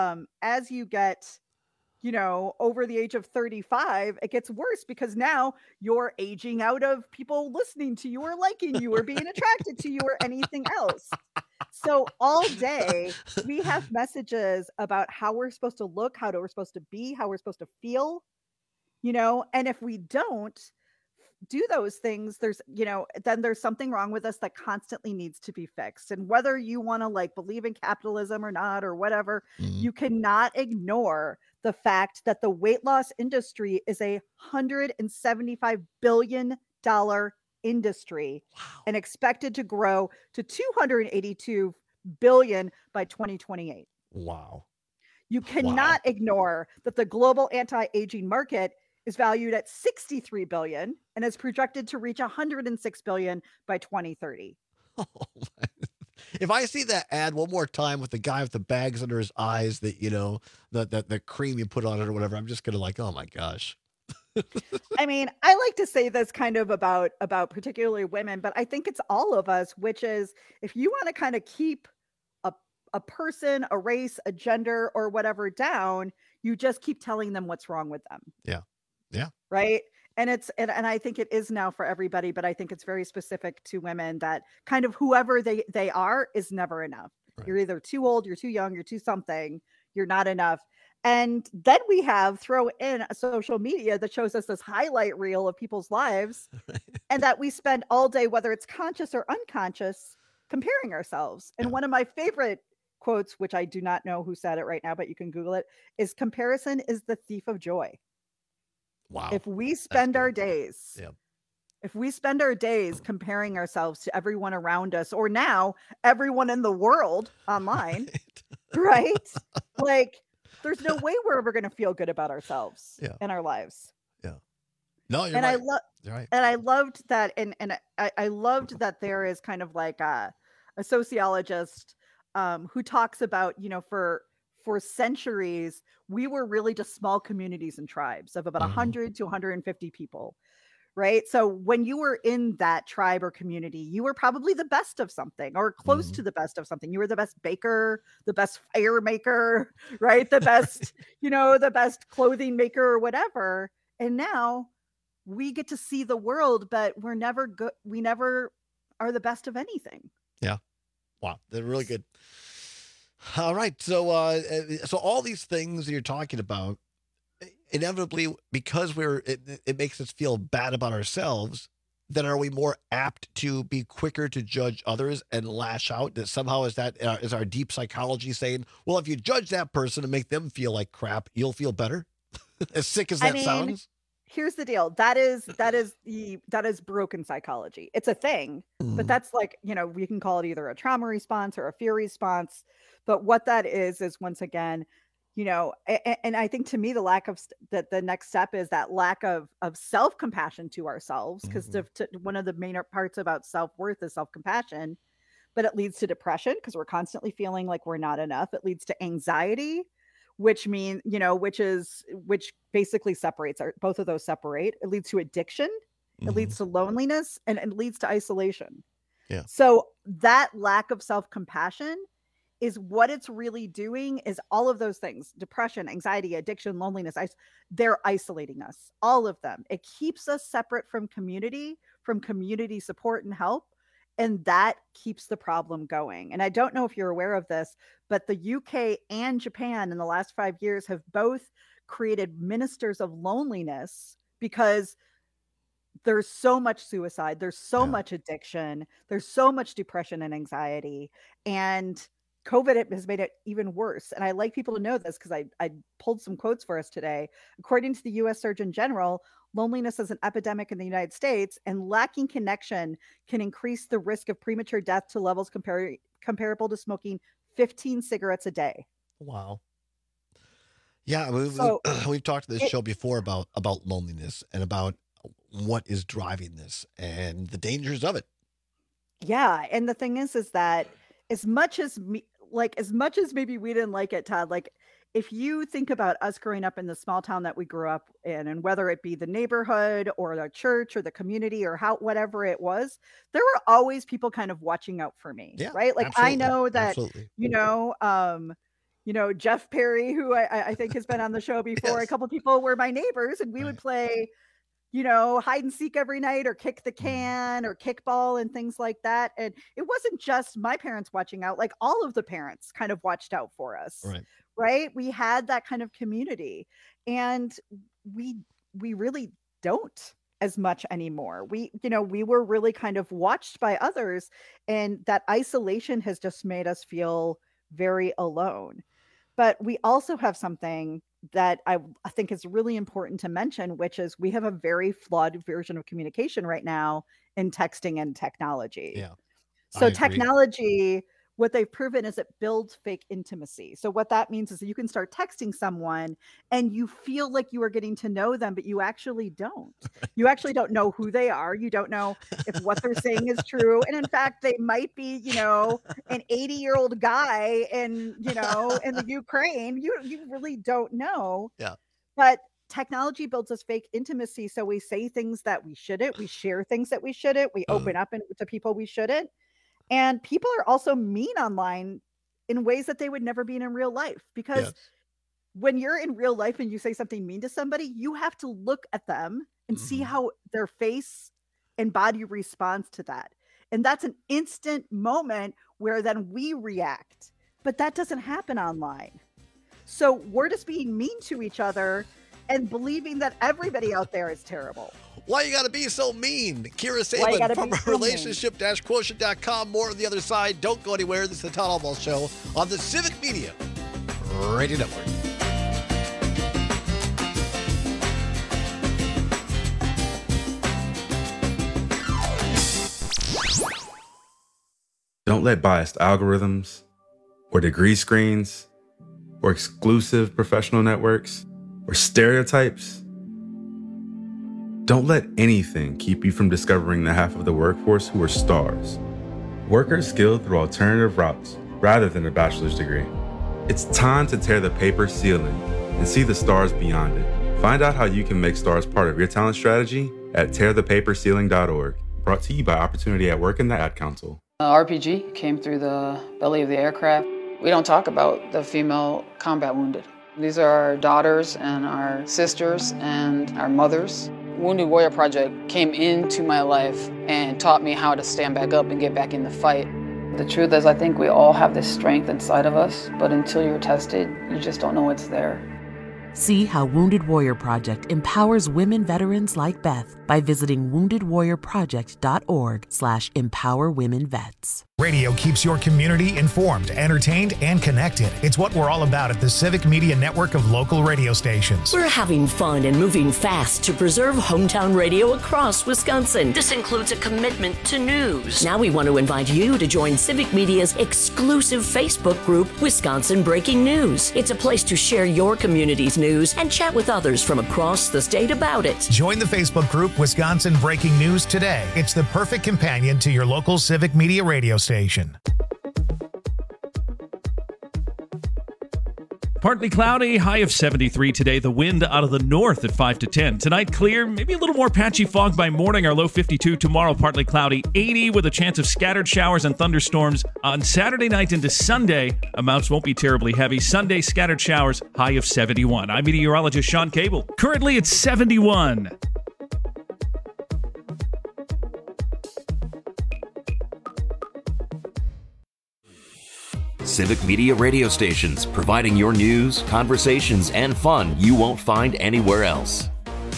over the age of 35, it gets worse because now you're aging out of people listening to you or liking you or being attracted to you or anything else. So all day we have messages about how we're supposed to look, how we're supposed to be, how we're supposed to feel, and if we don't do those things, then there's something wrong with us that constantly needs to be fixed. And whether you want to believe in capitalism or not, or whatever, you cannot ignore the fact that the weight loss industry is a $175 billion industry and expected to grow to $282 billion by 2028. Wow. You cannot ignore that the global anti-aging market is valued at $63 billion and is projected to reach $106 billion by 2030. Oh, if I see that ad one more time with the guy with the bags under his eyes, that the cream you put on it or whatever, I'm just gonna oh my gosh. I like to say this kind of about particularly women, but I think it's all of us, which is if you want to kind of keep a person, a race, a gender, or whatever down, you just keep telling them what's wrong with them. Yeah. Yeah. Right. And I think it is now for everybody, but I think it's very specific to women that kind of whoever they are is never enough. Right. You're either too old, you're too young, you're too something, you're not enough. And then we throw in a social media that shows us this highlight reel of people's lives and that we spend all day, whether it's conscious or unconscious, comparing ourselves. And one of my favorite quotes, which I do not know who said it right now, but you can Google it, is comparison is the thief of joy. Wow. If we spend our days, comparing ourselves to everyone around us, or now everyone in the world online, right? There's no way we're ever going to feel good about ourselves in our lives. Yeah. No, you're and right. You're right. And I loved that. And I loved that there is kind of a sociologist who talks about, for centuries, we were really just small communities and tribes of about 100 to 150 people, right? So when you were in that tribe or community, you were probably the best of something or close to the best of something. You were the best baker, the best fire maker, right? The best, the best clothing maker or whatever. And now we get to see the world, but we're never good. We never are the best of anything. Yeah. Wow. They're really good. All right. So all these things you're talking about, inevitably, because it makes us feel bad about ourselves, then are we more apt to be quicker to judge others and lash out? That somehow is our deep psychology saying, well, if you judge that person and make them feel like crap, you'll feel better? As sick as that sounds? here's the deal. That is broken psychology. It's a thing, but that's like, we can call it either a trauma response or a fear response. But what that is once again, and I think to me, the lack of the next step is that lack of self-compassion to ourselves, because one of the main parts about self-worth is self-compassion, but it leads to depression because we're constantly feeling like we're not enough. It leads to anxiety, which which basically separates both of those separate. It leads to addiction. It leads to loneliness, and it leads to isolation. Yeah. So that lack of self-compassion is what it's really doing is all of those things: depression, anxiety, addiction, loneliness. They're isolating us, all of them. It keeps us separate from community support and help. And that keeps the problem going. And I don't know if you're aware of this, but the UK and Japan in the last 5 years have both created ministers of loneliness because there's so much suicide, there's so much addiction, there's so much depression and anxiety. And COVID has made it even worse. And I like people to know this because I pulled some quotes for us today. According to the U.S. Surgeon General, loneliness is an epidemic in the United States, and lacking connection can increase the risk of premature death to levels comparable to smoking 15 cigarettes a day. Wow. Yeah, we've talked to this show before about loneliness and about what is driving this and the dangers of it. Yeah, and the thing is that as much as maybe we didn't like it, Todd, like if you think about us growing up in the small town that we grew up in, and whether it be the neighborhood or the church or the community or whatever it was, there were always people kind of watching out for me. Yeah, right. Like absolutely. I know that, Absolutely. Jeff Perry, who I think has been on the show before, a couple people were my neighbors, and we would play, hide and seek every night, or kick the can, or kickball and things like that. And it wasn't just my parents watching out, like all of the parents kind of watched out for us. Right. We had that kind of community, and we really don't as much anymore. We were really kind of watched by others, and that isolation has just made us feel very alone. But we also have something that I think is really important to mention, which is we have a very flawed version of communication right now in texting and technology. Yeah. So technology, what they've proven is it builds fake intimacy. So what that means is that you can start texting someone and you feel like you are getting to know them, but you actually don't. You actually don't know who they are. You don't know if what they're saying is true. And in fact, they might be, an 80-year-old guy in the Ukraine. You really don't know. Yeah. But technology builds us fake intimacy. So we say things that we shouldn't. We share things that we shouldn't. We open up to people we shouldn't. And people are also mean online in ways that they would never be in real life, because when you're in real life and you say something mean to somebody, you have to look at them and see how their face and body responds to that. And that's an instant moment where then we react, but that doesn't happen online. So we're just being mean to each other and believing that everybody out there is terrible. Why you gotta be so mean? Kira Saban from relationship-quotient.com. More on the other side. Don't go anywhere. This is the Todd Albaugh Show on the Civic Media Radio Network. Don't let biased algorithms or degree screens or exclusive professional networks or stereotypes. Don't let anything keep you from discovering the half of the workforce who are stars. Workers skilled through alternative routes rather than a bachelor's degree. It's time to tear the paper ceiling and see the stars beyond it. Find out how you can make stars part of your talent strategy at tearthepaperceiling.org. Brought to you by Opportunity at Work and the Ad Council. RPG came through the belly of the aircraft. We don't talk about the female combat wounded. These are our daughters and our sisters and our mothers. Wounded Warrior Project came into my life and taught me how to stand back up and get back in the fight. The truth is, I think we all have this strength inside of us, but until you're tested, you just don't know it's there. See how Wounded Warrior Project empowers women veterans like Beth by visiting woundedwarriorproject.org/empowerwomenvets. Radio keeps your community informed, entertained, and connected. It's what we're all about at the Civic Media Network of local radio stations. We're having fun and moving fast to preserve hometown radio across Wisconsin. This includes a commitment to news. Now we want to invite you to join Civic Media's exclusive Facebook group, Wisconsin Breaking News. It's a place to share your community's news and chat with others from across the state about it. Join the Facebook group Wisconsin Breaking News today. It's the perfect companion to your local Civic Media radio station. Partly cloudy, high of 73 today. The wind out of the north at 5 to 10. Tonight, clear, maybe a little more patchy fog by morning. Our low 52. Tomorrow, partly cloudy, 80 with a chance of scattered showers and thunderstorms. On Saturday night into Sunday, amounts won't be terribly heavy. Sunday, scattered showers, high of 71. I'm meteorologist Sean Cable. Currently, it's 71. Civic Media radio stations, providing your news, conversations, and fun you won't find anywhere else.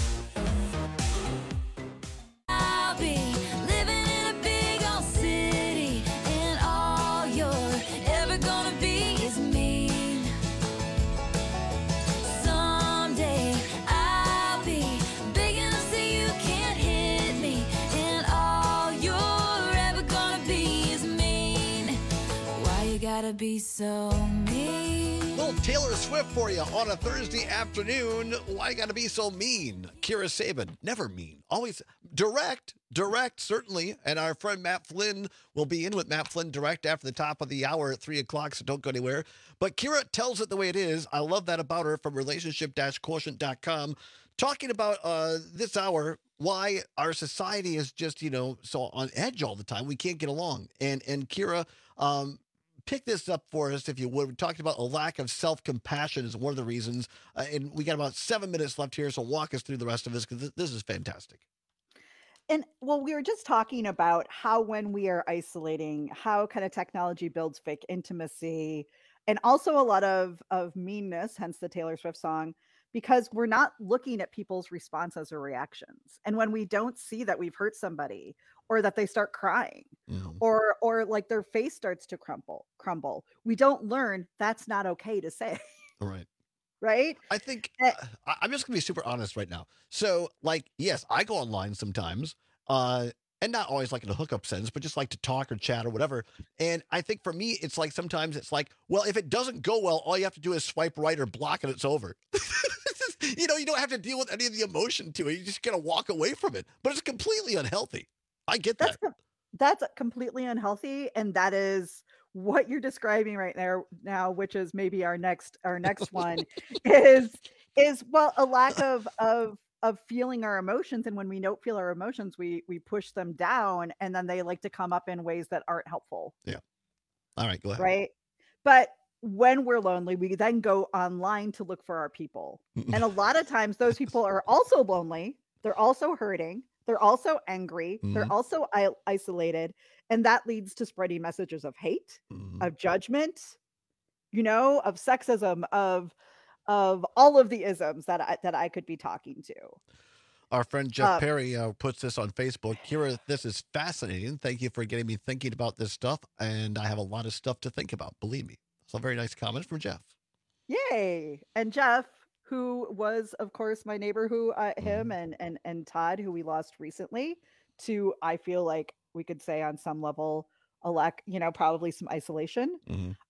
Be so mean. Little Taylor Swift for you on a Thursday afternoon. Why gotta be so mean? Kira Sabin, never mean, always direct, certainly. And our friend Matt Flynn will be in with Matt Flynn Direct after the top of the hour at 3 o'clock, so don't go anywhere. But Kira tells it the way it is. I love that about her from relationship-quotient.com. Talking about this hour, why our society is just, so on edge all the time. We can't get along. And Kira, pick this up for us, if you would. We talked about a lack of self-compassion is one of the reasons. And we got about 7 minutes left here, so walk us through the rest of this, because this is fantastic. And well, we were just talking about how when we are isolating, how kind of technology builds fake intimacy, and also a lot of meanness, hence the Taylor Swift song, because we're not looking at people's responses or reactions. And when we don't see that we've hurt somebody, or that they start crying, or like their face starts to crumble, we don't learn that's not okay to say. All right. Right? I think I'm just gonna be super honest right now. So, yes, I go online sometimes, and not always like in a hookup sense, but just like to talk or chat or whatever. And I think for me, it's like sometimes it's like, well, if it doesn't go well, all you have to do is swipe right or block and it's over. You don't have to deal with any of the emotion to it. You just gotta walk away from it. But it's completely unhealthy. I get that. That's completely unhealthy, and that is what you're describing right there now, which is maybe our next one is well, a lack of feeling our emotions. And when we don't feel our emotions, we push them down, and then they like to come up in ways that aren't helpful. Yeah. All right, go ahead. Right. But when we're lonely, we then go online to look for our people. And a lot of times those people are also lonely. They're also hurting. They're also angry. They're also isolated. And that leads to spreading messages of hate, of judgment, of sexism, of all of the isms that I could be talking to. Our friend Jeff Perry puts this on Facebook. Kira, this is fascinating. Thank you for getting me thinking about this stuff. And I have a lot of stuff to think about. Believe me. It's a very nice comment from Jeff. Yay. And Jeff, who was, of course, my neighbor, who him and Todd, who we lost recently, to, I feel like we could say on some level, a lack, probably some isolation.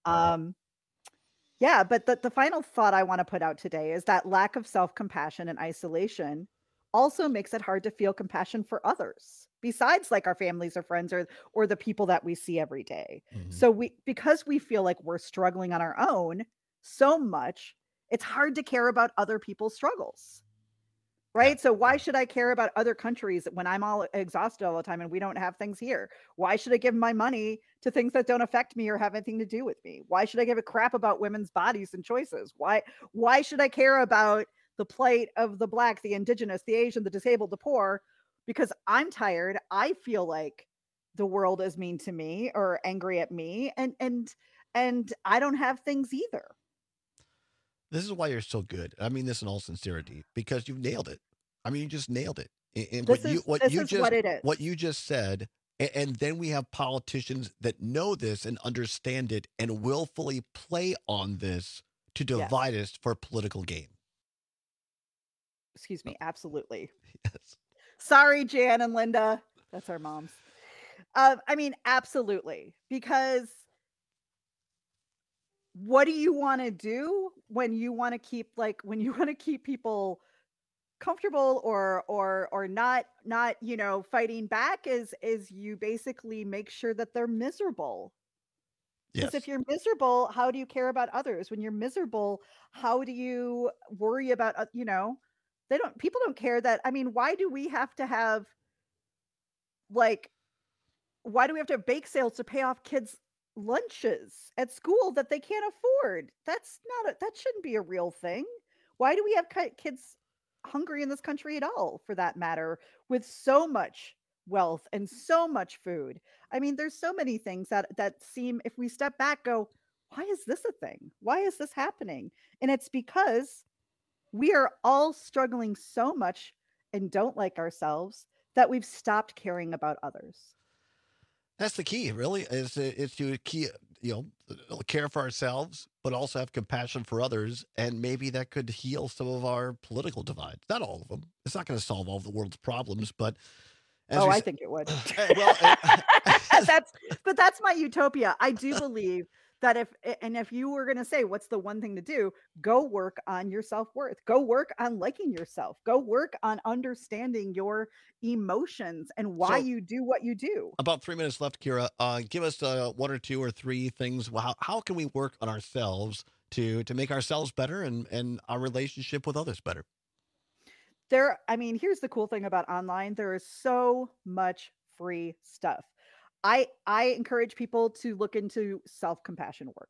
Yeah, but the final thought I want to put out today is that lack of self-compassion and isolation also makes it hard to feel compassion for others, besides like our families or friends or the people that we see every day. So because we feel like we're struggling on our own so much, it's hard to care about other people's struggles, right? So why should I care about other countries when I'm all exhausted all the time and we don't have things here? Why should I give my money to things that don't affect me or have anything to do with me? Why should I give a crap about women's bodies and choices? Why should I care about the plight of the Black, the Indigenous, the Asian, the disabled, the poor? Because I'm tired. I feel like the world is mean to me or angry at me, and I don't have things either. This is why you're so good. I mean this in all sincerity, because you've nailed it. I mean, you just nailed it. And what you just said And then we have politicians that know this and understand it and willfully play on this to divide us for political gain. Excuse me. Absolutely. Yes. Sorry, Jan and Linda. That's our moms. I mean, absolutely. Because what do you want to do when you want to keep people comfortable or not, fighting back is you basically make sure that they're miserable. Because if you're miserable, how do you care about others? When you're miserable, how do you worry about, people don't care that. I mean, why do we have to have bake sales to pay off kids' lunches at school that they can't afford? That shouldn't be a real thing. Why do we have kids hungry in this country at all, for that matter, with so much wealth and so much food? I mean, there's so many things that seem, if we step back, go, why is this a thing? Why is this happening? And it's because we are all struggling so much and don't like ourselves that we've stopped caring about others. That's the key, really, is to care for ourselves, but also have compassion for others. And maybe that could heal some of our political divides. Not all of them. It's not going to solve all of the world's problems, but I think it would. That's my utopia. I do believe that if you were going to say, what's the one thing to do? Go work on your self-worth. Go work on liking yourself. Go work on understanding your emotions and why you do what you do. About 3 minutes left, Kira. Give us 1 or 2 or 3 things. How can we work on ourselves to make ourselves better and our relationship with others better? Here's the cool thing about online. There is so much free stuff. I encourage people to look into self-compassion work.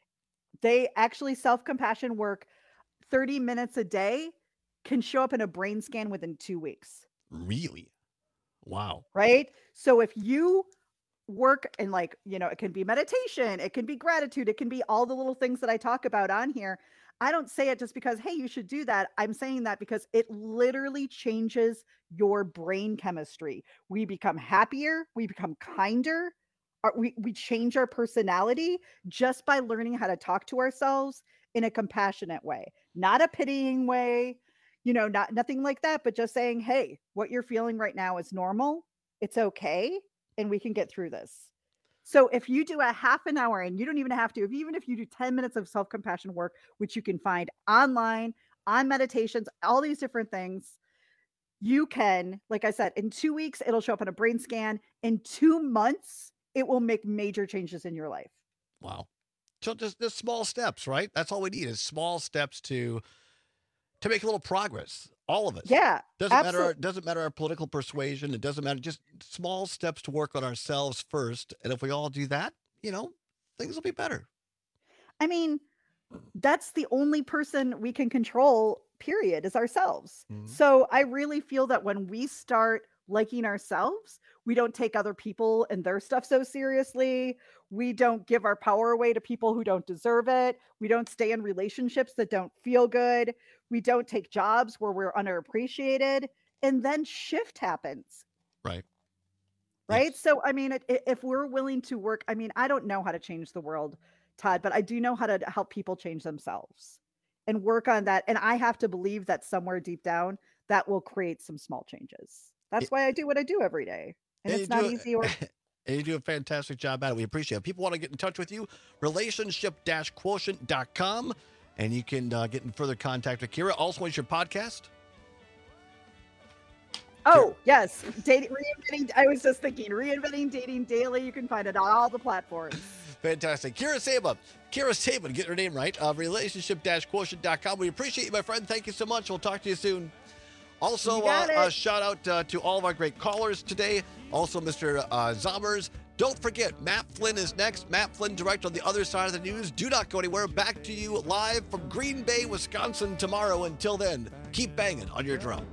Self-compassion work, 30 minutes a day, can show up in a brain scan within 2 weeks. Really? Wow. Right? So if you work and it can be meditation, it can be gratitude, it can be all the little things that I talk about on here. I don't say it just because, hey, you should do that. I'm saying that because it literally changes your brain chemistry. We become happier. We become kinder. We change our personality just by learning how to talk to ourselves in a compassionate way, not a pitying way, nothing like that, but just saying, hey, what you're feeling right now is normal. It's okay. And we can get through this. So if you do a half an hour, and you don't even have to, even if you do 10 minutes of self-compassion work, which you can find online, on meditations, all these different things, you can, like I said, in 2 weeks, it'll show up on a brain scan. In 2 months, it will make major changes in your life. Wow. So just small steps, right? That's all we need is small steps to make a little progress. All of us. Yeah. Doesn't matter our political persuasion. It doesn't matter. Just small steps to work on ourselves first. And if we all do that, things will be better. I mean, that's the only person we can control, period, is ourselves. Mm-hmm. So I really feel that when we start liking ourselves, we don't take other people and their stuff so seriously. We don't give our power away to people who don't deserve it. We don't stay in relationships that don't feel good. We don't take jobs where we're underappreciated. And then shift happens. Right. Right. Yes. So, if we're willing to work, I don't know how to change the world, Todd, but I do know how to help people change themselves and work on that. And I have to believe that somewhere deep down that will create some small changes. That's why I do what I do every day. And it's not easy. And you do a fantastic job at it. We appreciate it. People want to get in touch with you, relationship-quotient.com. And you can get in further contact with Kira. Also, is your podcast? Oh, yes. Reinventing. I was just thinking, Reinventing Dating Daily. You can find it on all the platforms. Fantastic. Kira Saba, get her name right. Relationship-quotient.com. We appreciate you, my friend. Thank you so much. We'll talk to you soon. Also, a shout out to all of our great callers today. Also, Mr. Zommers. Don't forget, Matt Flynn is next. Matt Flynn, direct on the other side of the news. Do not go anywhere. Back to you live from Green Bay, Wisconsin tomorrow. Until then, keep banging on your drum.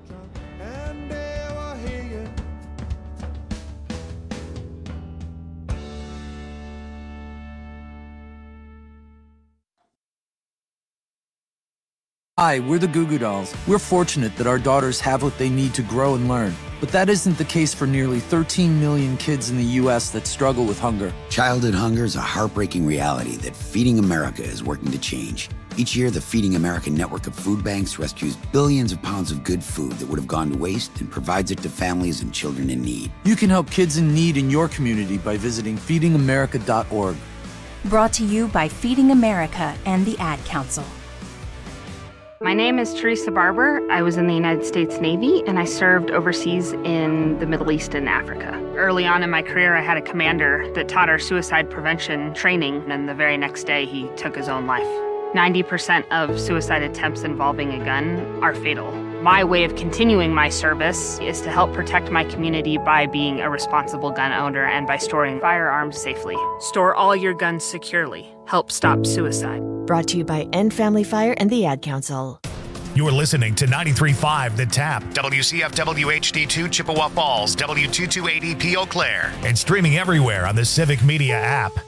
Hi, we're the Goo Goo Dolls. We're fortunate that our daughters have what they need to grow and learn. But that isn't the case for nearly 13 million kids in the U.S. that struggle with hunger. Childhood hunger is a heartbreaking reality that Feeding America is working to change. Each year, the Feeding America network of food banks rescues billions of pounds of good food that would have gone to waste and provides it to families and children in need. You can help kids in need in your community by visiting feedingamerica.org. Brought to you by Feeding America and the Ad Council. My name is Teresa Barber. I was in the United States Navy, and I served overseas in the Middle East and Africa. Early on in my career, I had a commander that taught our suicide prevention training, and the very next day, he took his own life. 90% of suicide attempts involving a gun are fatal. My way of continuing my service is to help protect my community by being a responsible gun owner and by storing firearms safely. Store all your guns securely. Help stop suicide. Brought to you by End Family Fire and the Ad Council. You're listening to 93.5 The Tap, WCFW HD2 Chippewa Falls, W228EP Eau Claire, and streaming everywhere on the Civic Media app.